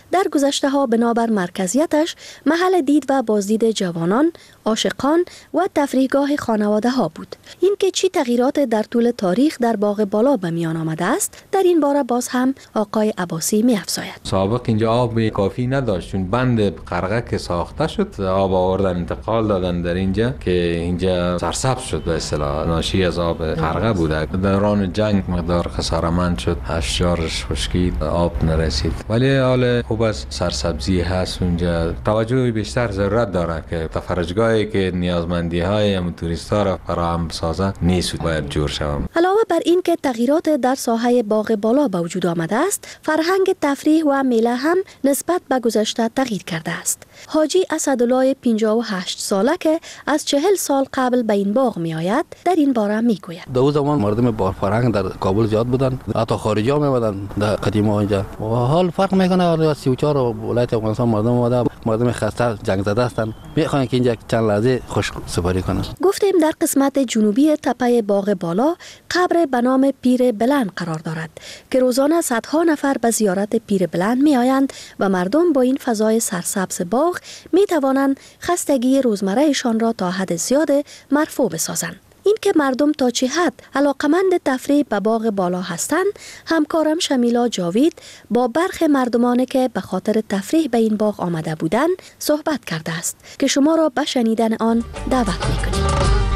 در گذشته ها بنابر مرکزیتش محل دید و بازدید جوانان، عاشقان و تفریحگاه خانواده ها بود. اینکه چی تغییرات در طول تاریخ در باغ بالا به میان آمده است، در این باره باز هم آقای عباسی می افزاید. سابق اینجا آب کافی نداشت، چون بند قرغه که ساخته شد آب آوردن انتقال دادن در اینجا که اینجا سرسبز شد، به اصطلاح ناشی از آب قرغه بوده. دوران جنگ مقدار خسارمند شد، اشجارش خشکید، آب نرسید، ولی حال خوب از سرسبزی هست. اونجا توجه بیشتر ضرورت داره که تفرجگاهی که نیازمندی های توریست ها را فراهم سازه نیست، باید جور شوم. علاوه بر این که تغییرات در ساحه باغ بالا به وجود آمده است، فرهنگ تفریح و میله هم نسبت به گذشته تغییر کرده است. حاجی اسدالله 58 ساله که از 40 سال قبل به این باغ می آید در این باره می گوید. دو زمان مردم با فرهنگ در کابل زیاد بودن، حتی خارجی ها می بودن در قدیما اینجا. و حال فرق میکنه، 34 ولایت افغانستان مردم اومده، مردم خسته جنگ زده هستند، میخوان که اینجا چند لحظه خوش سپاری کنن. گفتیم در قسمت جنوبی تپه باغ بالا قبر به نام پیر بلند قرار دارد که روزانه صدها نفر به زیارت پیر بلند می آیند و مردم با این فضای سرسبز باغ می توانند خستگی روزمرهشان را تا حد زیاد مرفوع بسازند. این که مردم تا چه حد علاقمند تفریح به باغ بالا هستند، همکارم شمیلا جاوید با برخی مردمانی که به خاطر تفریح به این باغ آمده بودند صحبت کرده است که شما را به شنیدن آن دعوت می‌کنیم.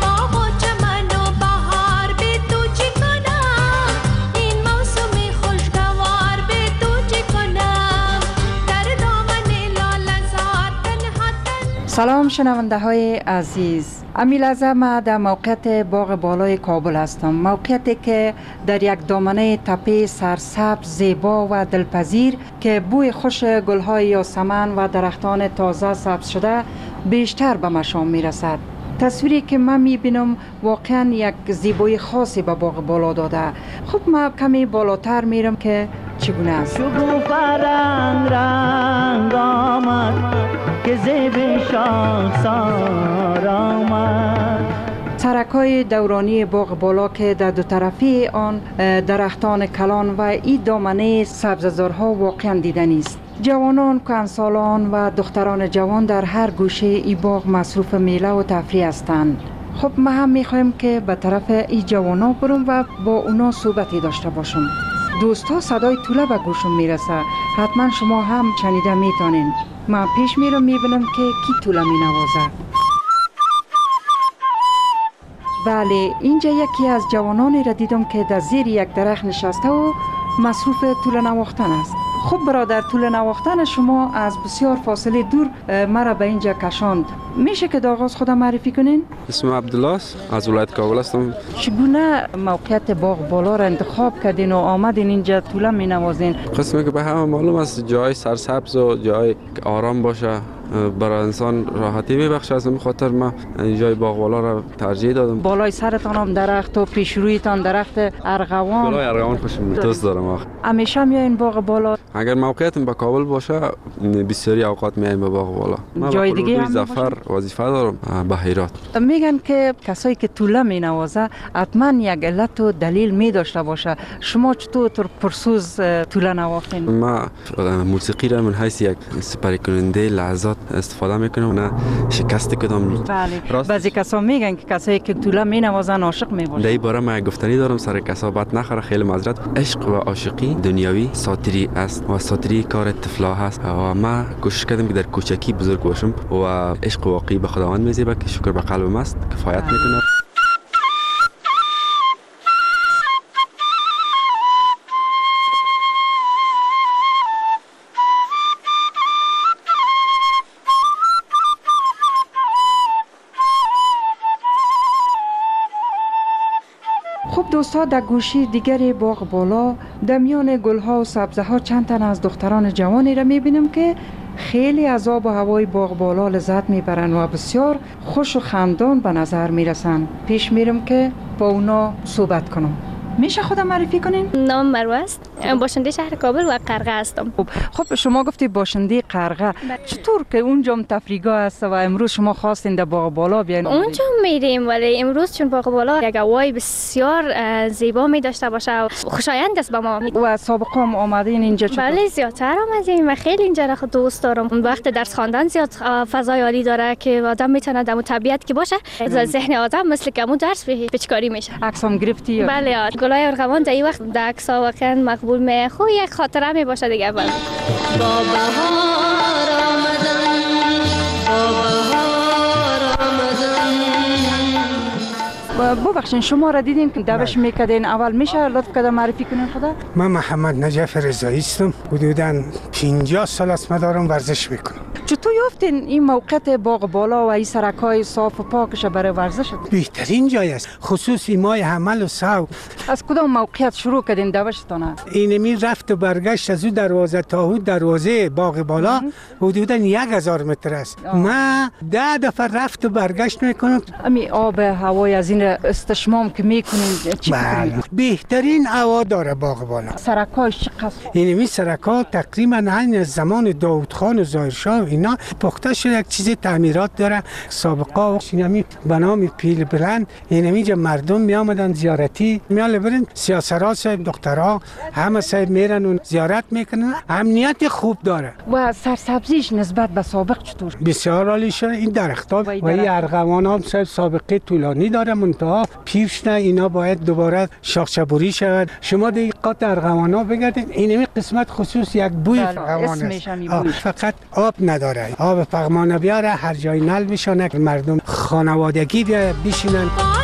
سلام شنونده های عزیز، امیلازه ما در موقعیت باغ بالای کابل هستم، موقعیتی که در یک دامنه تپه سرسبز زیبا و دلپذیر که بوی خوش گلهای یاسمن و درختان تازه سبز شده بیشتر به مشام میرسد. تصویری که من میبینم واقعا یک زیبایی خاصی به باغ بالا داده. خب من کمی بالاتر میرم که چگونه است. شکوفه رنگ رنگ آمد که زیب شاخسار آمد. سرکای دورانی باغ بالا که در دو طرفی آن درختان کلان و این دامنه سبززارها واقعا دیدنی است. جوانان، کهنسالان و دختران جوان در هر گوشه ای باغ مصروف میله و تفریح هستند. خب ما هم میخوایم که به طرف ای جوانا برم و با اونا صحبتی داشته باشم. دوستا صدای توله به گوشم میرسه، حتما شما هم شنیده میتونین. من پیش میرم میبینم که کی توله مینوازه. بله، اینجا یکی از جوانانی را دیدم که در زیر یک درخت نشسته و مصروف توله نواختن است. خب برادر، توله نواختن شما از بسیار فاصله دور مرا به اینجا کشاند. میشه که آغاز خودم معرفی کنین؟ اسمم عبدالله است، از ولایت کابل هستم. چگونه موقعیت باغ بالا را انتخاب کردین و آمدین اینجا توله می نوازین؟ قسمی که به همه معلوم است جای سرسبز و جای آرام باشه برای انسان راحتی میبخشه، از این خاطر من جای باغ بالا را ترجیح دادم. بالای سرتان هم درخت و پیش رویتان درخت ارغوان. بالای ارغوان خوشم دوست دارم. همیشه میاین باغ بالا؟ اگر موقعیتم به کابل باشه بسیاری اوقات میایم به باغ بالا. من جای دیگه هم ظفر وظیفه دارم به هرات. میگن که کسایی که توله می نوازه حتما یک علت و دلیل می داشته باشه. شما چطور پرسوز توله نواختین؟ ما موسیقی را من حیث یک سپری کننده لحظات استفاده میکنم، نه شکست کدام. بله، بعضی کسا میگن که کسایی که توله می نوازن عاشق می باشن. در این باره من گفتنی دارم، سر کسابت نخوره، خیلی معذرت. عشق و عاشقی دنیوی ساتری است و ساتری کار طفلا هست و ما کوشش کردم که در کوچکی بزرگ باشم و عشق واقعی به خداوند میزیبه که شکر به قلبم است کفایت میکنه. خب دوستا، در گوشی دیگری باغ بالا در میان گلها و سبزه ها چند تن از دختران جوانی را میبینم که خیلی از آب و هوای باغ بالا لذت میبرن و بسیار خوش و خندان به نظر میرسن. پیش میرم که با اونا صحبت کنم. میشه خودم معرفی کنین؟ نام مروه است. باشنده شهر کابل و قرغه هستم. خب شما گفتی باشنده قرغه، چطور که اونجا هم تفریحگاه است و امروز شما خواستین در باغ بالا بیاین؟ اونجا میریم ولی امروز چون باغ بالا یک هوای بسیار زیبا می داشته باشه و خوشایند است به ما. و سابقا هم آمدین اینجا چطور؟ بله زیادتر آمدیم و خیلی اینجا را دوست دارم. وقت درس خواندن زیاد فضای عالی داره که آدم میتونه در طبیعت که باشه ذهن آدم مثل که درس پیچکاری میشه. عکسام گرفتی؟ بله گلای ارغوان در این وقت در عکس‌ها واقعا مقبول می خو یک خاطره می باشه دیگه. بله با بهار آمدن با بهار آمدن. ببخشید شما را دیدیم که دعوش میکردین، اول میشه لطف کنید معرفی کنین خدا؟ من محمد نجف رضایی هستم، حدوداً 50 سال است من دارم ورزش میکنم. چطور یافتین این موقعیت باغ بالا و این سرکای صاف و پاکش برای ورزش؟ بهترین جای است، خصوصی مای حمل و سو. از کدام موقعیت شروع کردین دوشتانه؟ اینمی رفت و برگشت از او دروازه تا او دروازه باغ بالا حدوداً 1000 متر است. من 10 دفعه رفت و برگشت میکنم. امی آب هوای از این استشمام که میکنین چی کنین؟ بهترین هوا داره باغ بالا. سرکایش چقدر؟ اینمی سرکا تقریبا از زمان داوود خان و ظاهر شاه اینا پخته شده، یک چیز تعمیرات داره. سابقا اینمی به نام پیل بلند اینمی جا مردم می آمدن زیارتی میال برن، سیاسرا صاحب دخترها همه صاحب میرن و زیارت میکنن. امنیت خوب داره و سرسبزیش نسبت به سابق چطور؟ بسیار عالی شده. این درخت‌ها و این ارغوان هم سابقه طولانی داره، منتها پیش نه اینا باید دوباره شاخچه‌بری شود. شما دقیقات ارغوان‌ها بگردید، اینمی قسمت خصوص یک بوی ارغوان است، فقط آب نداره. آب فغمانه بیاره، هر جای نل بشانه، مردم خانوادگی بیا بشینن.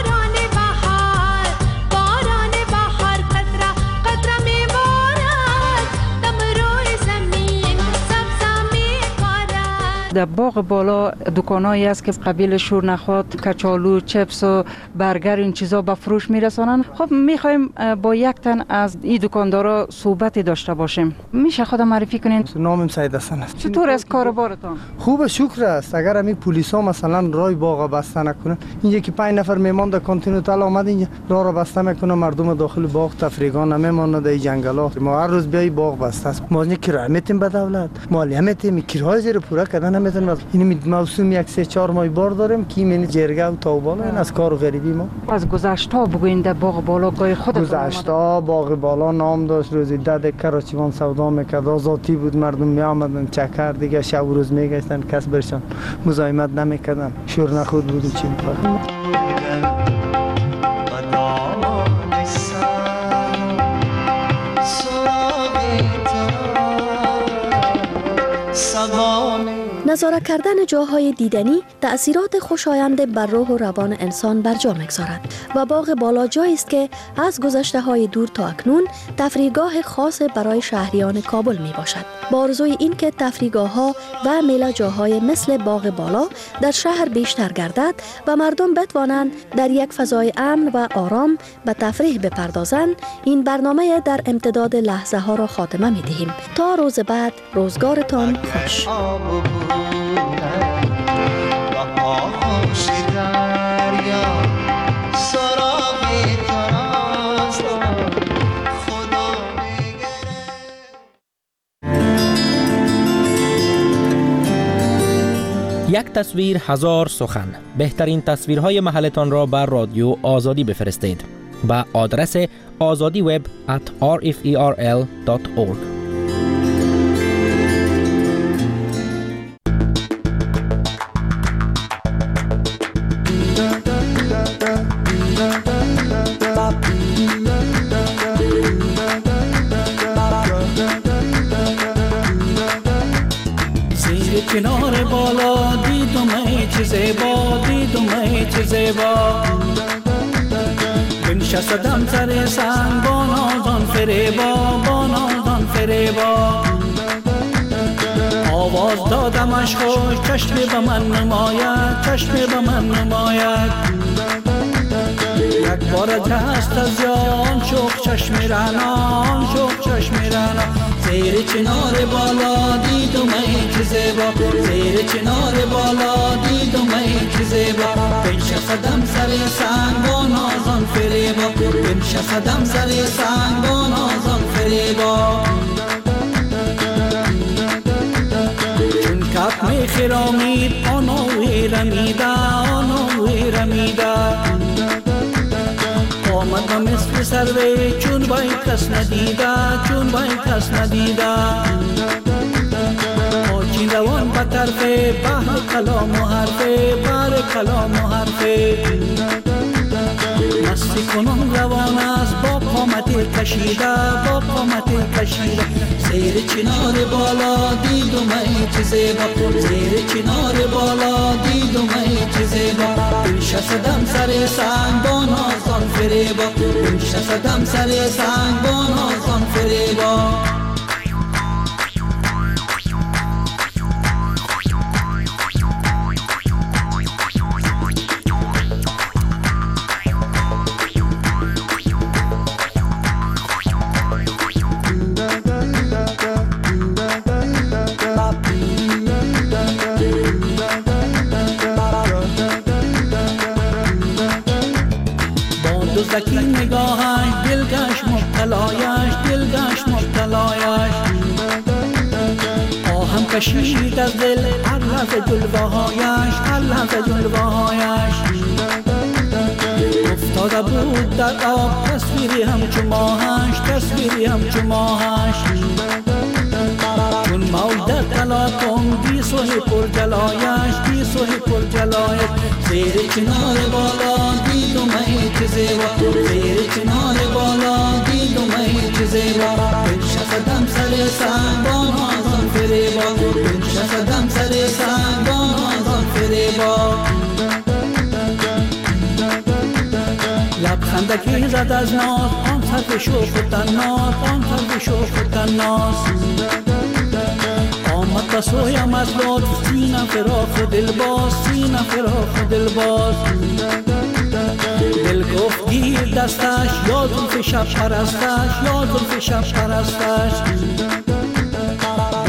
در باغ بالا دکانایی است که قبیل شورنخوات، کچالو، چپس و برگر این چیزا به فروش میرسانن. خب میخوایم با یک تن از این دکاندارا صحبتی داشته باشیم. میشه خود معرفی کنین؟ نامم سید حسن است. چطور است کاروبارتان؟ خوب شکر است. اگر همین پلیسا مثلا راه باغ بسته نکنن، اینجا که 5 نفر میمان در کانتیننتال آمد اینجا راه را بسته میکنه، مردم داخل باغ تفریحگاه نمیمونه، در جنگلا. ما هر روز بیای باغ بسته است. ما نه کرایه میتیم به دولت، مالیه میتیم، کرایه زیر پورا کردن میتونیم. این موسم 1-3-4 ماه بار داریم که این جرگه و تاوبالا این از کار و غریبی ما. از گذشته بگوین در باغ بالا گای خودتون؟ گذشته باغ بالا نام داشت، روزی 10 کراچیوان سودا میکرد، آزادی بود، مردم میآمدن چکر دیگه شب و روز میگشتن، کس برشان مزاحمت نمیکردن، شور نخود بود چی میکردن. نظاره کردن جاهای دیدنی تأثیرات خوشایند بر روح و روان انسان بر جا می‌گذارد و باغ بالا جایی است که از گذشته‌های دور تا اکنون تفریحگاه خاص برای شهریان کابل میباشد. با آرزوی این که تفریحگاه‌ها و میله‌جاهای مثل باغ بالا در شهر بیشتر گردد و مردم بتوانند در یک فضای امن و آرام به تفریح بپردازند، این برنامه در امتداد لحظه ها را خاتمه می‌دهیم. تا روز بعد، روزگارتان خوش. یک تصویر هزار سخن. بهترین تصویرهای محلتان را بر رادیو آزادی بفرستید به آدرس azadiweb@rferl.org. کنار بالا دیدم ای چه زیبا، دیدم ای چه زیبا، بنشستم سر سنگ با نازان فریبا، با نازان فریبا، آواز دادمش خوش چشم به من نماید، چشم به من نماید، یک بار دست از یان شوق چشم رنان، شوق چشم رنان، زیر چنار بالا دیدم ای چه زیبا زیر چنار بالا دیدم ای چه زیبا بنشستم سر سنگان آزان فریبا بنشستم سر سنگان آزان فریبا چون کپ می خرامید آنوی رمیده آنوی رمیده آمد و مثل سروی چون بای کس ندیده چون بای کس ندیده آچین روان به طرف بحر کلام و حرفه بار کلام و حرفه مستی کنم روان است با قامت کشیده با قامت کشیده زیر چنار بالا دیدم ای چه زیبا زیر چنار بالا دیدم ای چه زیبا بنشستم سر سنگان آزان فریبا بنشستم سر سنگان آزان فریبا دزدکی نگاهش دلگش مبتلایش دلگش مبتلایش آهم کشید از دل هر لحظه جلوهایش هر لحظه جلوهایش افتاده بود در آب تصویری همچو ماهش تصویری همچو ماهش چون موج در تلاطم بی سوی پر جلایش بی سوی پر جلایش زیر چنار بالا دیدم ای چه زیبا زیر چنار بالا دیدم ای چه زیبا بنشستم سر سنگان آزان فریبا بنشستم سر سنگان آزان فریبا لبخندکی زد از ناز آن سرد شوخ و تناز آن سرد شوخ و تناز آمد بسویم از لطف سینم فراخ و دلباز سینم فراخ و دلباز دل گفت گیر دستش یا زلف شب پرستش یا زلف شب پرستش